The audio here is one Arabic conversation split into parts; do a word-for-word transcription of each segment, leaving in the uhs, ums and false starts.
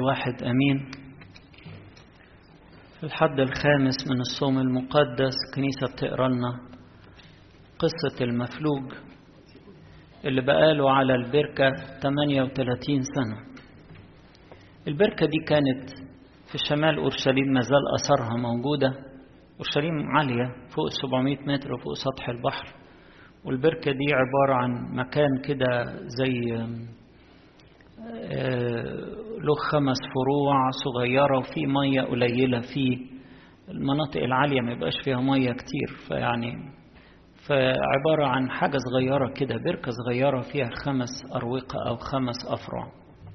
الواحد أمين. في الحد الخامس من الصوم المقدس كنيسة بتقرأ لنا قصة المفلوج اللي بقاله على البركة ثمانية وثلاثين سنة. البركة دي كانت في شمال أورشليم، ما زال أثرها موجودة. أورشليم عالية فوق سبعمائة متر وفوق سطح البحر، والبركة دي عبارة عن مكان كده زي له خمس فروع صغيرة وفي مية قليلة. في المناطق العالية ما يبقاش فيها مية كتير، فيعني فعبارة عن حاجة صغيرة كده، بركة صغيرة فيها خمس أروقة أو خمس أفرع.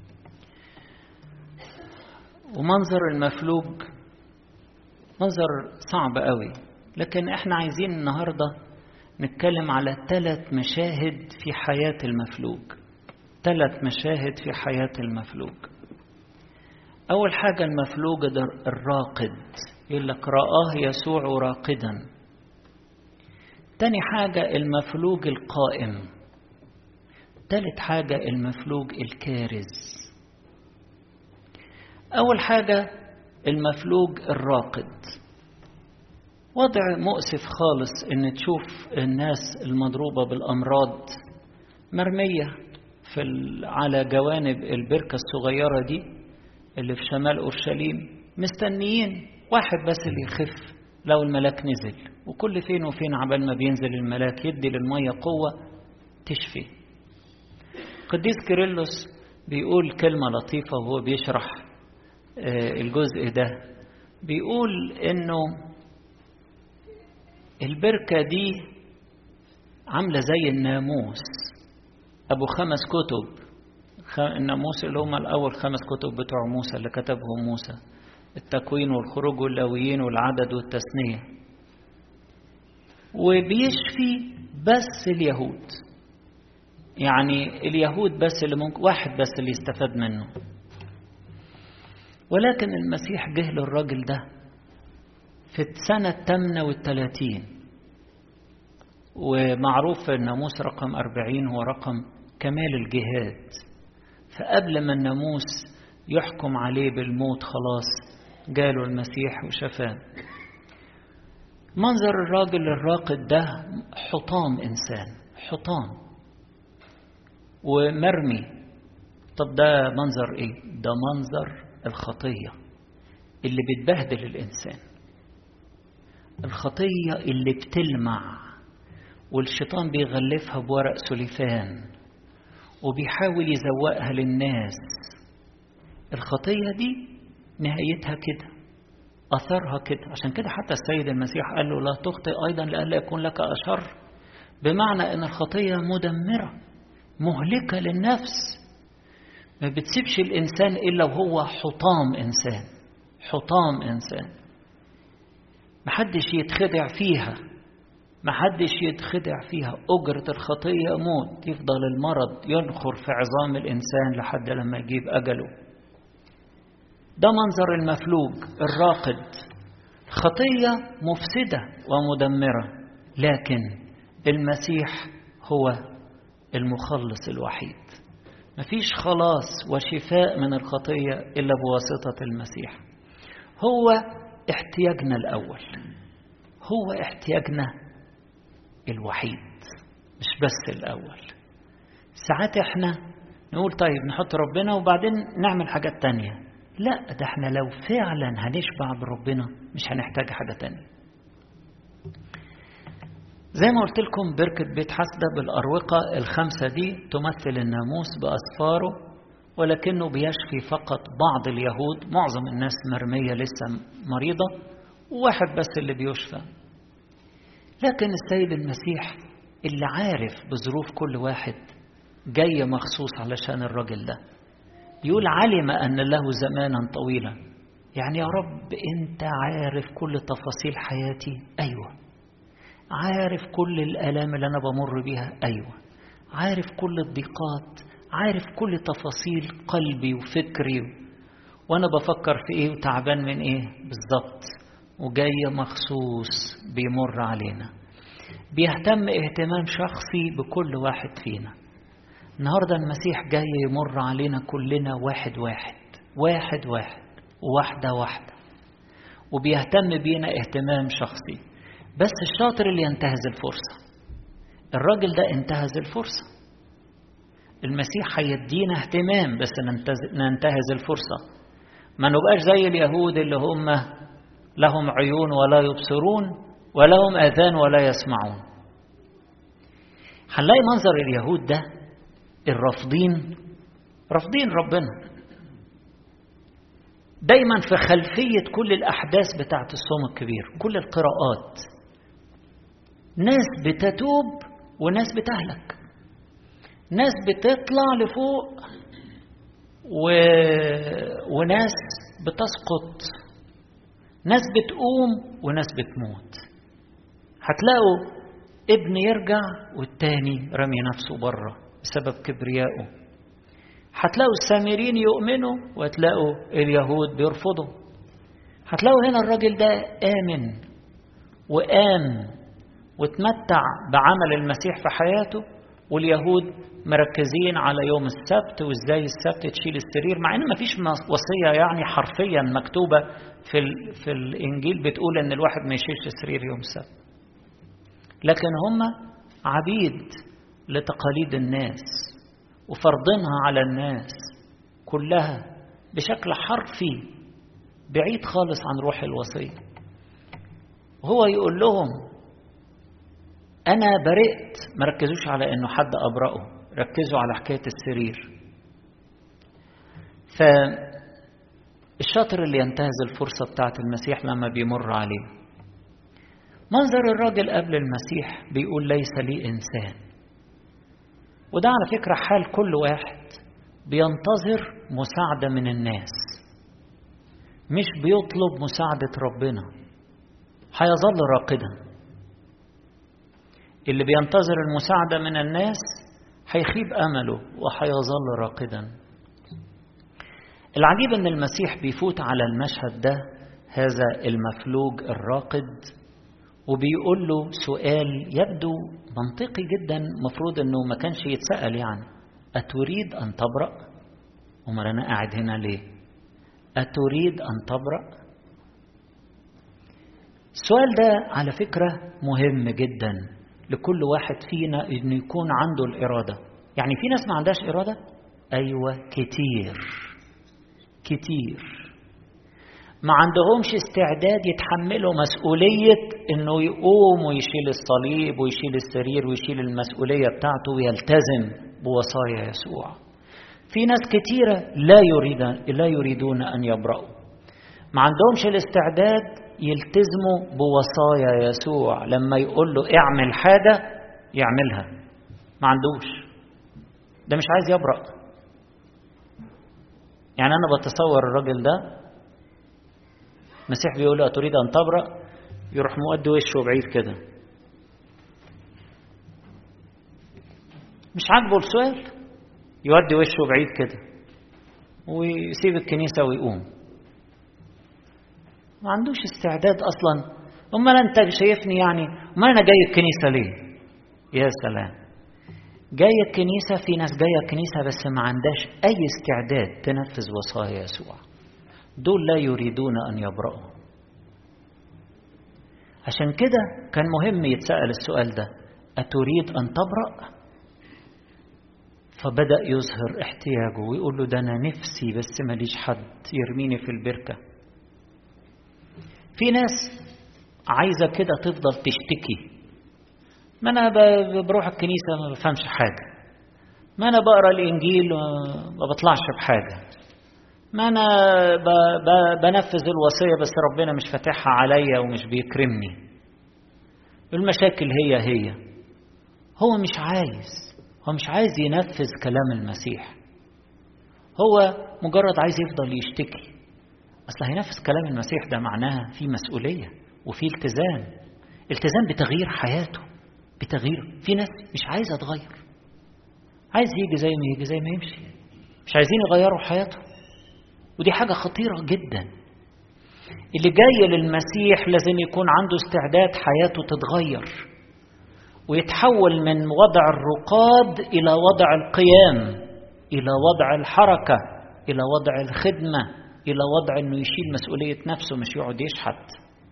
ومنظر المفلوج منظر صعب قوي، لكن احنا عايزين النهاردة نتكلم على ثلاث مشاهد في حياة المفلوج. ثلاث مشاهد في حياة المفلوج. أول حاجة المفلوج الراقد، يقول لك رآه يسوع راقدا. تاني حاجة المفلوج القائم. ثالث حاجة المفلوج الكارز. أول حاجة المفلوج الراقد. وضع مؤسف خالص إن تشوف الناس المضروبة بالأمراض مرمية في على جوانب البركة الصغيرة دي اللي في شمال أورشليم، مستنيين واحد بس اللي يخف لو الملاك نزل. وكل فين وفين عبال ما بينزل الملاك يدي للمية قوة تشفي. قديس كيرلس بيقول كلمة لطيفة وهو بيشرح الجزء ده، بيقول إنه البركة دي عاملة زي الناموس أبو خمس كتب. الناموس اللي هم الأول خمس كتب بتوع موسى اللي كتبهم موسى، التكوين والخروج واللاويين والعدد والتثنية. وبيشفي بس اليهود، يعني اليهود بس اللي ممكن واحد بس اللي يستفاد منه. ولكن المسيح جه للراجل ده في السنة الثامنة والثلاثين، ومعروف الناموس رقم أربعين هو رقم كمال الجهاد. فقبل ما الناموس يحكم عليه بالموت خلاص جاله المسيح وشفاه. منظر الراجل الراقد ده حطام إنسان، حطام ومرمي. طب ده منظر إيه؟ ده منظر الخطية اللي بتبهدل الإنسان، الخطية اللي بتلمع والشيطان بيغلفها بورق سليفان وبيحاول يزوقها للناس. الخطية دي نهايتها كده، أثرها كده. عشان كده حتى السيد المسيح قال له لا تخطئ أيضا لئلا يكون لك أشر، بمعنى أن الخطية مدمرة مهلكة للنفس، ما بتسيبش الإنسان إلا وهو حطام إنسان، حطام إنسان. محدش يتخدع فيها، محدش يتخدع فيها. أجرة الخطية موت، يفضل المرض ينخر في عظام الإنسان لحد لما يجيب أجله. ده منظر المفلوج الراقد. خطية مفسدة ومدمرة، لكن المسيح هو المخلص الوحيد. مفيش خلاص وشفاء من الخطية إلا بواسطة المسيح. هو احتياجنا الأول، هو احتياجنا الوحيد، مش بس الأول. ساعات احنا نقول طيب نحط ربنا وبعدين نعمل حاجات تانية. لا، ده احنا لو فعلا هنشبع بربنا مش هنحتاج حاجة تانية. زي ما قلت لكم بركة بيت حسدة بالأروقة الخمسة دي تمثل الناموس بأسفاره، ولكنه بيشفي فقط بعض اليهود. معظم الناس مرمية لسه مريضة، وواحد بس اللي بيشفى. لكن السيد المسيح اللي عارف بظروف كل واحد جاي مخصوص علشان الرجل ده، يقول علم أن له زمانا طويلا. يعني يا رب أنت عارف كل تفاصيل حياتي، أيوة. عارف كل الآلام اللي أنا بمر بيها، أيوة. عارف كل الضيقات، عارف كل تفاصيل قلبي وفكري وأنا بفكر في إيه وتعبان من إيه بالضبط، وجاي مخصوص بيمر علينا، بيهتم اهتمام شخصي بكل واحد فينا. النهاردة المسيح جاي يمر علينا كلنا واحد واحد، واحد واحد وواحدة واحدة، وبيهتم بينا اهتمام شخصي. بس الشاطر اللي ينتهز الفرصة. الراجل ده انتهز الفرصة. المسيح هيدينا اهتمام بس ننتهز الفرصة، ما نبقاش زي اليهود اللي هم لهم عيون ولا يبصرون ولهم آذان ولا يسمعون. هنلاقي منظر اليهود ده الرافضين رافضين ربنا دايما في خلفية كل الأحداث بتاعت الصوم الكبير، كل القراءات، ناس بتتوب وناس بتهلك، ناس بتطلع لفوق و... وناس بتسقط، ناس بتقوم وناس بتموت. هتلاقوا ابن يرجع والتاني رمي نفسه بره بسبب كبريائه. هتلاقوا السامرين يؤمنوا وهتلاقوا اليهود بيرفضوا. هتلاقوا هنا الراجل ده آمن وآم وتمتع بعمل المسيح في حياته، واليهود مركزين على يوم السبت وازاي السبت تشيل السرير، مع ان ما فيش وصية يعني حرفيا مكتوبة في, في الإنجيل بتقول ان الواحد ما يشيلش السرير يوم السبت، لكن هم عبيد لتقاليد الناس وفرضينها على الناس كلها بشكل حرفي بعيد خالص عن روح الوصية. وهو يقول لهم أنا برئت، ما ركزوش على أنه حد أبرأه، ركزوا على حكاية السرير. فالشاطر اللي ينتهز الفرصة بتاعت المسيح لما بيمر عليه. منظر الراجل قبل المسيح بيقول ليس لي إنسان، وده على فكرة حال كل واحد بينتظر مساعدة من الناس، مش بيطلب مساعدة ربنا، هيظل راقدا. اللي بينتظر المساعدة من الناس هيخيب أمله وهيظل راقدا. العجيب أن المسيح بيفوت على المشهد ده، هذا المفلوج الراقد، وبيقول له سؤال يبدو منطقي جدا، مفروض أنه ما كانش يتسأل يعني: أتريد أن تبرأ؟ أمال أنا قاعد هنا ليه؟ أتريد أن تبرأ؟ السؤال ده على فكرة مهم جدا لكل واحد فينا، إنه يكون عنده الإرادة. يعني في ناس ما عندهاش إرادة؟ أيوة، كتير كتير ما عندهمش استعداد يتحملوا مسؤولية إنه يقوم ويشيل الصليب ويشيل السرير ويشيل المسؤولية بتاعته ويلتزم بوصايا يسوع. في ناس كتيرة لا يريد لا يريدون أن يبرأوا، ما عندهمش الاستعداد يلتزموا بوصايا يسوع. لما يقول له اعمل حاجة يعملها، ما عندوش، ده مش عايز يبرأ. يعني أنا بتصور الراجل ده المسيح بيقول له أتريد أن تبرأ، يروح مؤدي وشه بعيد كده، مش عاجبه السؤال، يودي وشه بعيد كده ويسيب الكنيسة ويقوم. ما عندوش استعداد أصلا. أمال أنت شايفني يعني أمال أنا جاي الكنيسة ليه؟ يا سلام، جاي الكنيسة، في ناس جاية الكنيسة بس ما عندهاش أي استعداد تنفذ وصايا يسوع. دول لا يريدون أن يبرأوا. عشان كده كان مهم يتسأل السؤال ده: أتريد أن تبرأ؟ فبدأ يظهر احتياجه ويقول له: ده أنا نفسي بس ماليش حد يرميني في البركة. في ناس عايزة كده تفضل تشتكي: ما أنا بروح الكنيسة ما بفهمش حاجة، ما أنا بقرأ الإنجيل ما بطلعش بحاجة، ما أنا بنفذ الوصية بس ربنا مش فاتحها عليا ومش بيكرمني. المشاكل هي هي. هو مش عايز هو مش عايز ينفذ كلام المسيح، هو مجرد عايز يفضل يشتكي. أصلا هينفذ كلام المسيح ده معناها في مسؤولية وفي التزام، التزام بتغيير حياته، بتغيير. في ناس مش عايزة تغير، عايز يجي زي ما يجي زي ما يمشي، مش عايزين يغيروا حياته، ودي حاجة خطيرة جدا. اللي جاي للمسيح لازم يكون عنده استعداد حياته تتغير ويتحول من وضع الرقاد إلى وضع القيام، إلى وضع الحركة، إلى وضع الخدمة، إلى وضع أنه يشيل مسؤولية نفسه مش يقعد يشحت.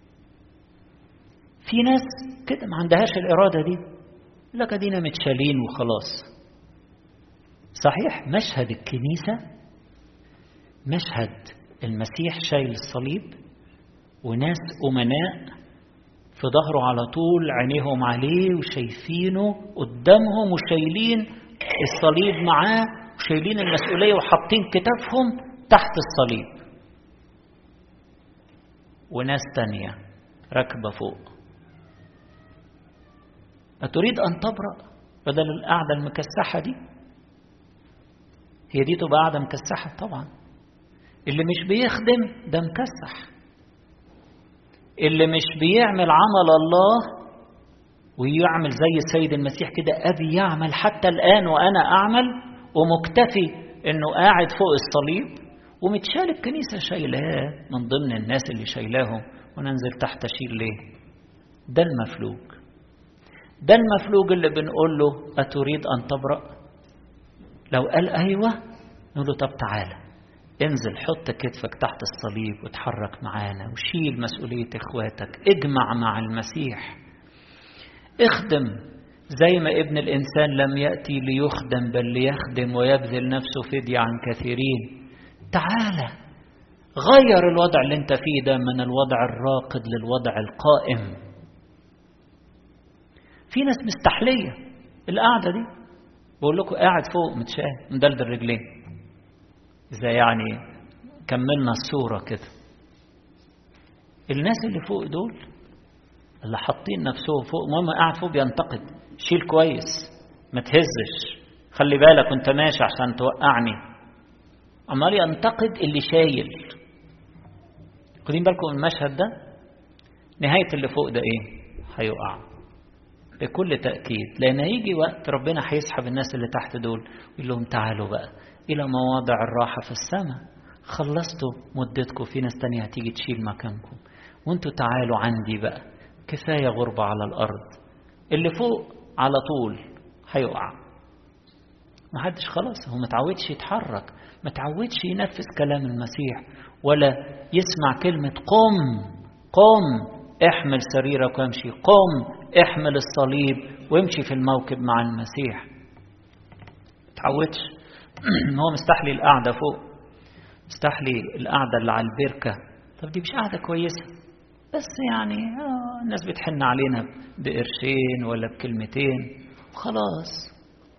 في ناس كده ما عندهاش الإرادة دي، لك دينا متشالين وخلاص. صحيح مشهد الكنيسة مشهد المسيح شايل الصليب وناس أمناء في ظهره على طول، عينيهم عليه وشايفينه قدامهم وشايلين الصليب معاه وشايلين المسؤولية وحاطين كتافهم تحت الصليب، وناس تانية راكبة فوق. أتريد أن تبرأ بدل القعدة المكسحة دي؟ هي دي تبقى قعدة مكسحة؟ طبعا. اللي مش بيخدم ده مكسح، اللي مش بيعمل عمل الله ويعمل زي السيد المسيح كده، أبي يعمل حتى الآن وأنا أعمل، ومكتفي أنه قاعد فوق الصليب ومتشال الكنيسة شايلاه من ضمن الناس اللي شايلاهم، وننزل تحت شيل ليه؟ ده المفلوج. ده المفلوج اللي بنقول له أتريد أن تبرأ؟ لو قال أيوة نقول له طب تعالى انزل حط كتفك تحت الصليب وتحرك معانا وشيل مسؤولية إخواتك، اجمع مع المسيح، اخدم زي ما ابن الإنسان لم يأتي ليخدم بل ليخدم ويبذل نفسه فدية عن كثيرين. تعالى غير الوضع اللي انت فيه ده من الوضع الراقد للوضع القائم. في ناس مستحلية القعدة دي، بقول لكم قاعد فوق متشاه مدلدل رجلين، إذا يعني كملنا الصورة كده. الناس اللي فوق دول اللي حاطين نفسهم فوق، مهم قاعد فوق بينتقد، شيل كويس ما تهزش، خلي بالك وانت ماشي عشان توقعني، عمال ينتقد اللي شايل. خدين بالكم من المشهد ده، نهاية اللي فوق ده ايه؟ هيقع بكل تأكيد، لأن هيجي وقت ربنا هيسحب الناس اللي تحت دول ويقول لهم تعالوا بقى إلى مواضع الراحة في السماء، خلصتوا مدتكم، في ناس تانية هتيجي تشيل مكانكم، وانتوا تعالوا عندي بقى، كفاية غربة على الأرض. اللي فوق على طول هيقع، محدش خلاص هو متعودش يتحرك، متعودش ينفذ كلام المسيح ولا يسمع كلمة قم قم احمل سريرك وامشي، قم احمل الصليب وامشي في الموكب مع المسيح. متعودش. هو مستحلي القعدة فوق، مستحلي القعدة اللي على البركة. طب دي مش قعدة كويسة، بس يعني آه الناس بتحن علينا بقرشين ولا بكلمتين خلاص،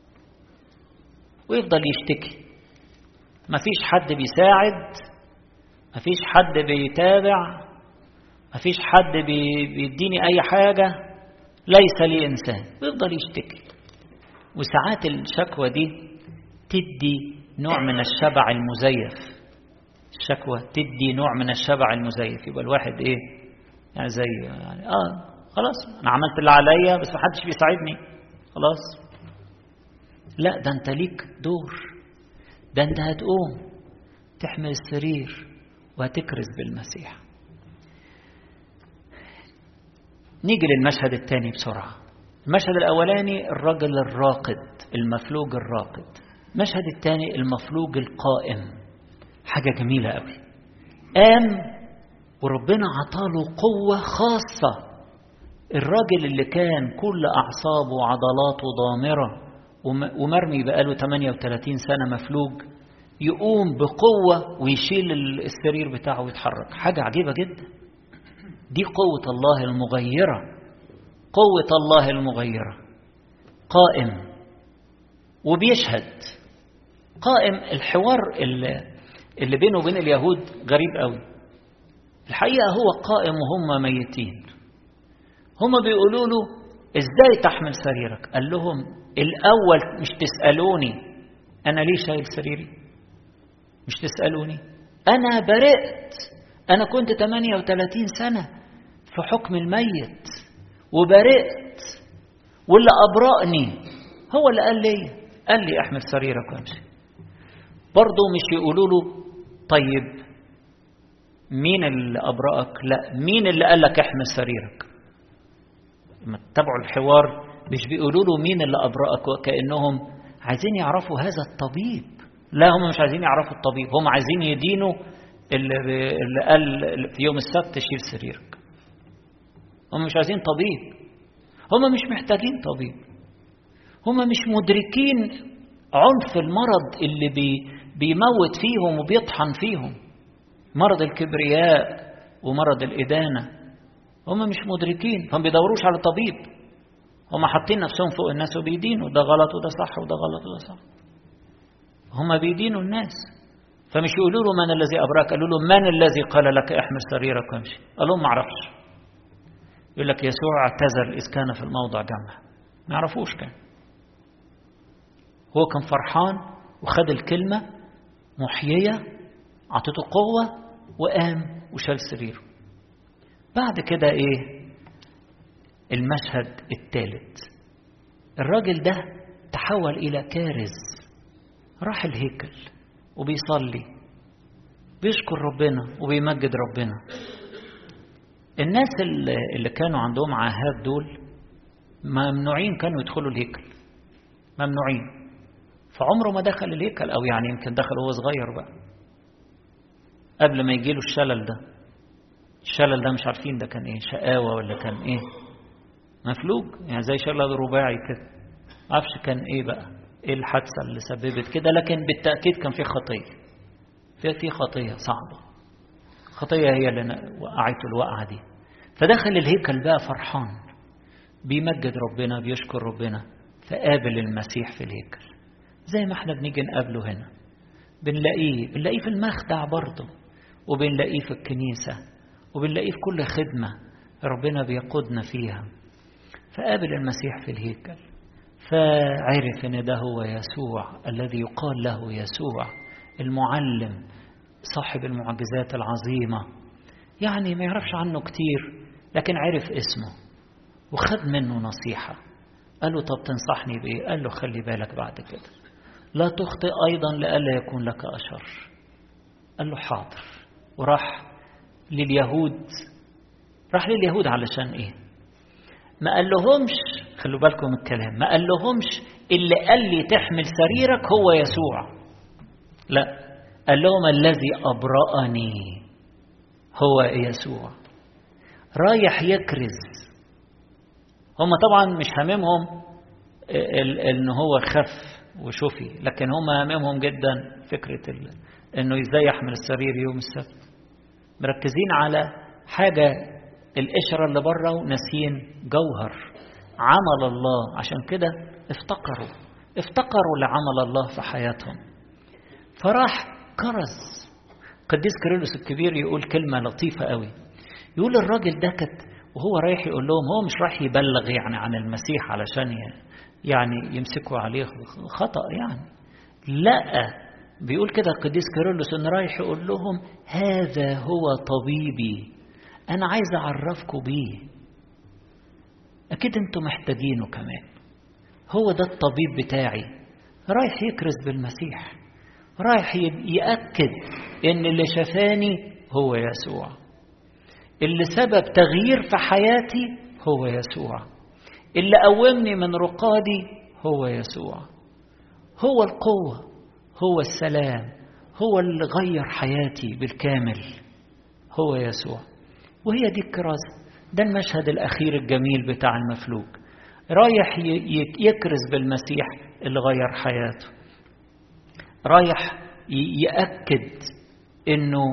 ويفضل يشتكي. مفيش حد بيساعد، مفيش حد بيتابع، مفيش حد بيديني أي حاجة، ليس لي إنسان، ويفضل يشتكي. وساعات الشكوى دي تدي نوع من الشبع المزيف، الشكوى تدي نوع من الشبع المزيف، يبقى الواحد إيه يعني زي يعني آه خلاص أنا عملت اللي عليا بس محدش بيساعدني خلاص. لا، ده أنت ليك دور، ده أنت هتقوم تحمل السرير وهتكرز بالمسيح. نيجي للمشهد الثاني بسرعة. المشهد الأولاني الرجل الراقد، المفلوج الراقد. المشهد الثاني المفلوج القائم. حاجة جميلة قوي، قام وربنا عطاله قوة خاصة. الراجل اللي كان كل أعصابه وعضلاته ضامرة ومرمي بقاله ثمانية وثلاثين سنة مفلوج، يقوم بقوة ويشيل السرير بتاعه ويتحرك. حاجة عجيبة جدا. دي قوة الله المغيرة، قوة الله المغيرة. قائم وبيشهد. قائم. الحوار اللي, اللي بينه وبين اليهود غريب قوي. الحقيقة هو قائم وهم ميتين. هم بيقولوا له ازاي تحمل سريرك؟ قال لهم الأول مش تسألوني أنا ليه شايل سريري، مش تسألوني، أنا برئت. أنا كنت ثمانية وثلاثين سنة في حكم الميت وبرئت، واللي أبرأني هو اللي قال لي قال لي احمل سريرك وامشي. برضو مش يقولوا له طيب مين اللي أبرأك؟ لا، مين اللي قال لك احمل سريرك؟ لما تتابعوا الحوار مش بيقولوا له مين اللي أبرأك، وكأنهم عايزين يعرفوا هذا الطبيب لا، هم مش عايزين يعرفوا الطبيب، هم عايزين يدينوا اللي, اللي قال في يوم السبت شيل سريرك. هم مش عايزين طبيب، هم مش محتاجين طبيب، هم مش مدركين عنف المرض اللي بي بيموت فيهم وبيطحن فيهم، مرض الكبرياء ومرض الإدانة. هم مش مدركين، هم بيدوروش على طبيب، هم حاطين نفسهم فوق الناس وبيدينوا ده غلط وده صح وده غلط وده صح. هم بيدينوا الناس، فمش يقولوا له من الذي أبراك، قالوا له من الذي قال لك احمل سريرك وامشي؟ قال لهم ما اعرفش. يقول لك يسوع اعتذر إذ كان في الموضع جمع، ما يعرفوش. كان هو كان فرحان وخد الكلمة محيية عطته قوة وقام وشال سريره. بعد كده ايه المشهد الثالث؟ الراجل ده تحول إلى كارز، راح الهيكل وبيصلي بيشكر ربنا وبيمجد ربنا. الناس اللي كانوا عندهم عاهات دول ممنوعين كانوا يدخلوا الهيكل، ممنوعين. فعمره ما دخل الهيكل، أو يعني يمكن دخل وهو صغير بقى قبل ما يجيله الشلل ده. الشلل ده مش عارفين ده كان ايه، شقاوة ولا كان ايه، مفلوج يعني زي شلل رباعي كده، معرفش كان ايه بقى، ايه الحادثة اللي سببت كده، لكن بالتأكيد كان في خطية، في في خطية صعبة، خطية هي اللي وقعته الوقعة دي. فدخل الهيكل بقى فرحان بيمجد ربنا بيشكر ربنا، فقابل المسيح في الهيكل زي ما احنا بنيجي نقابله هنا، بنلاقيه بنلاقيه في المخدع برضه، وبنلاقيه في الكنيسة، وبنلاقيه في كل خدمة ربنا بيقودنا فيها. فقابل المسيح في الهيكل، فعرف ان ده هو يسوع الذي يقال له يسوع المعلم صاحب المعجزات العظيمة. يعني ما يعرفش عنه كتير، لكن عرف اسمه وخد منه نصيحة. قال له طب تنصحني بإيه؟ قال له خلي بالك بعد كده لا تخطئ أيضا لئلا يكون لك أشر. قال له حاضر. وراح لليهود، راح لليهود علشان إيه؟ ما قال لهمش، خلوا بالكم الكلام، ما قال لهمش اللي قال لي تحمل سريرك هو يسوع، لا، قال لهم الذي أبرأني هو يسوع. رايح يكرز. هم طبعا مش هممهم ان هو خف وشفي، لكن هم هممهم جدا فكرة انه ازاي يحمل السرير يوم السبت، مركزين على حاجة القشرة اللي بره وناسين جوهر عمل الله. عشان كده افتقروا افتقروا لعمل الله في حياتهم. فراح كرز. قديس كيرلس الكبير يقول كلمة لطيفة قوي، يقول الراجل ده كت وهو رايح يقول لهم، هو مش رايح يبلغ يعني عن المسيح علشان يعني يمسكوا عليه خطأ يعني، لا، بيقول كده القديس كيرلس ان رايح يقول لهم هذا هو طبيبي، انا عايز اعرفكم بيه، اكيد انتم محتاجينه كمان، هو ده الطبيب بتاعي. رايح يكرز بالمسيح، رايح يأكد ان اللي شفاني هو يسوع، اللي سبب تغيير في حياتي هو يسوع، اللي قومني من رقادي هو يسوع، هو القوة، هو السلام، هو اللي غير حياتي بالكامل، هو يسوع. وهي دي الكرازة، ده المشهد الأخير الجميل بتاع المفلوج، رايح يكرز بالمسيح اللي غير حياته، رايح يأكد إنه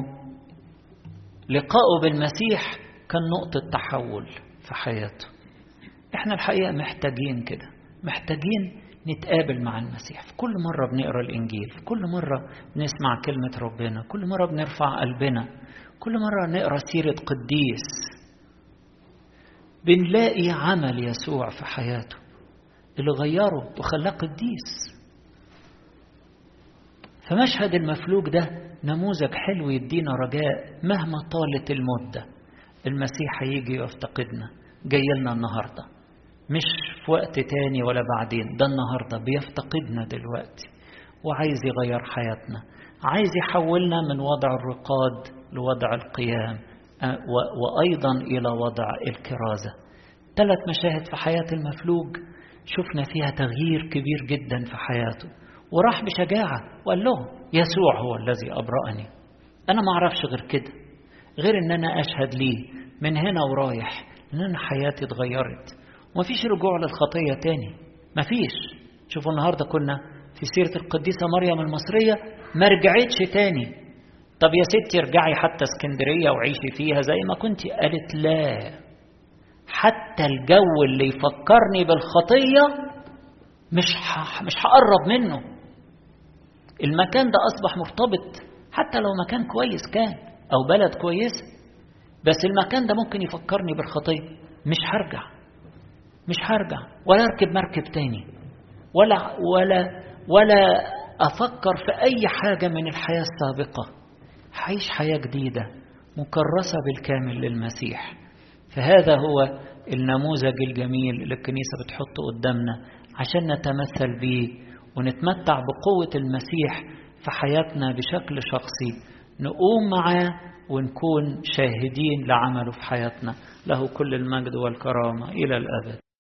لقاؤه بالمسيح كان نقطة تحول في حياته. احنا الحقيقة محتاجين كده، محتاجين نتقابل مع المسيح في كل مرة بنقرأ الإنجيل، في كل مرة بنسمع كلمة ربنا، كل مرة بنرفع قلبنا، كل مرة نقرأ سيرة قديس بنلاقي عمل يسوع في حياته اللي غيره وخلاه قديس. فمشهد المفلوج ده نموذج حلو يدينا رجاء مهما طالت المدة. المسيح هيجي ويفتقدنا، جاي لنا النهاردة، مش في وقت تاني ولا بعدين، ده النهاردة بيفتقدنا دلوقتي، وعايز يغير حياتنا، عايز يحولنا من وضع الرقاد لوضع القيام، وأيضا إلى وضع الكرازة. ثلاث مشاهد في حياة المفلوج شفنا فيها تغيير كبير جدا في حياته، وراح بشجاعة وقال لهم يسوع هو الذي أبرأني. أنا ما أعرفش غير كده، غير أن أنا أشهد ليه من هنا ورايح أن أنا حياتي اتغيرت ومفيش رجوع للخطية تاني، مفيش. شوفوا النهاردة كنا في سيرة القديسة مريم المصرية، ما رجعتش تاني. طب يا ستي ارجعي حتى اسكندرية وعيشي فيها زي ما كنت. قالت لا، حتى الجو اللي يفكرني بالخطية مش ح... مش هقرب منه. المكان ده أصبح مرتبط، حتى لو مكان كويس كان أو بلد كويس، بس المكان ده ممكن يفكرني بالخطية. مش هرجع، مش هرجع ولا أركب مركب تاني، ولا ولا ولا أفكر في أي حاجة من الحياة السابقة. هعيش حياة جديدة مكرسة بالكامل للمسيح. فهذا هو النموذج الجميل اللي الكنيسة بتحطه قدامنا عشان نتمثل به ونتمتع بقوة المسيح في حياتنا بشكل شخصي، نقوم معاه ونكون شاهدين لعمله في حياتنا. له كل المجد والكرامة إلى الأبد.